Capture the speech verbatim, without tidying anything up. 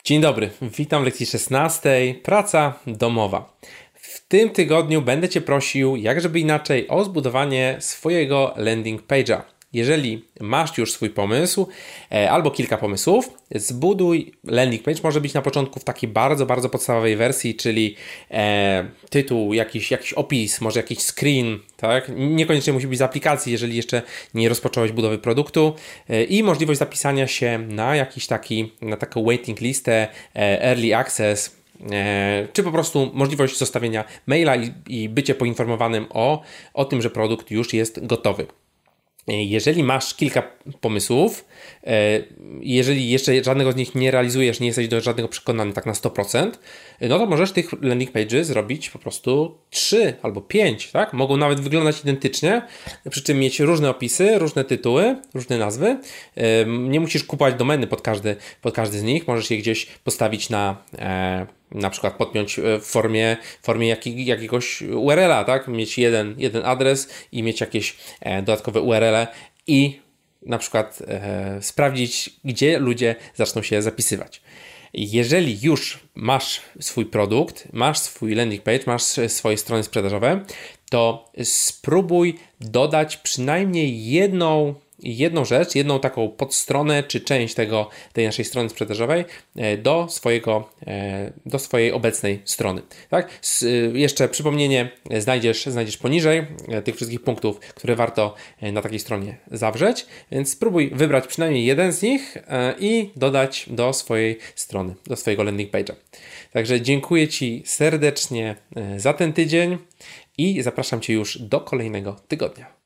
Dzień dobry, witam w lekcji szesnastej. Praca domowa. W tym tygodniu będę Cię prosił, jak żeby inaczej, o zbudowanie swojego landing page'a. Jeżeli masz już swój pomysł e, albo kilka pomysłów, zbuduj landing page. Może być na początku w takiej bardzo, bardzo podstawowej wersji, czyli e, tytuł, jakiś, jakiś opis, może jakiś screen, tak? Niekoniecznie musi być z aplikacji, jeżeli jeszcze nie rozpocząłeś budowy produktu e, i możliwość zapisania się na jakiś taki, na taką waiting listę, e, early access, e, czy po prostu możliwość zostawienia maila i, i bycie poinformowanym o, o tym, że produkt już jest gotowy. Jeżeli masz kilka pomysłów, jeżeli jeszcze żadnego z nich nie realizujesz, nie jesteś do żadnego przekonany tak na sto procent, no to możesz tych landing pages zrobić po prostu trzy albo pięć, tak? Mogą nawet wyglądać identycznie, przy czym mieć różne opisy, różne tytuły, różne nazwy. Nie musisz kupować domeny pod każdy, pod każdy z nich, możesz je gdzieś postawić na... na przykład podpiąć w formie, w formie jaki, jakiegoś U R L-a, tak? Mieć jeden, jeden adres i mieć jakieś e, dodatkowe U R L-e i na przykład e, sprawdzić, gdzie ludzie zaczną się zapisywać. Jeżeli już masz swój produkt, masz swój landing page, masz swoje strony sprzedażowe, to spróbuj dodać przynajmniej jedną jedną rzecz, jedną taką podstronę czy część tego, tej naszej strony sprzedażowej do swojego, do swojej obecnej strony. Tak? Jeszcze przypomnienie znajdziesz, znajdziesz poniżej tych wszystkich punktów, które warto na takiej stronie zawrzeć, więc spróbuj wybrać przynajmniej jeden z nich i dodać do swojej strony, do swojego landing page'a. Także dziękuję Ci serdecznie za ten tydzień i zapraszam Cię już do kolejnego tygodnia.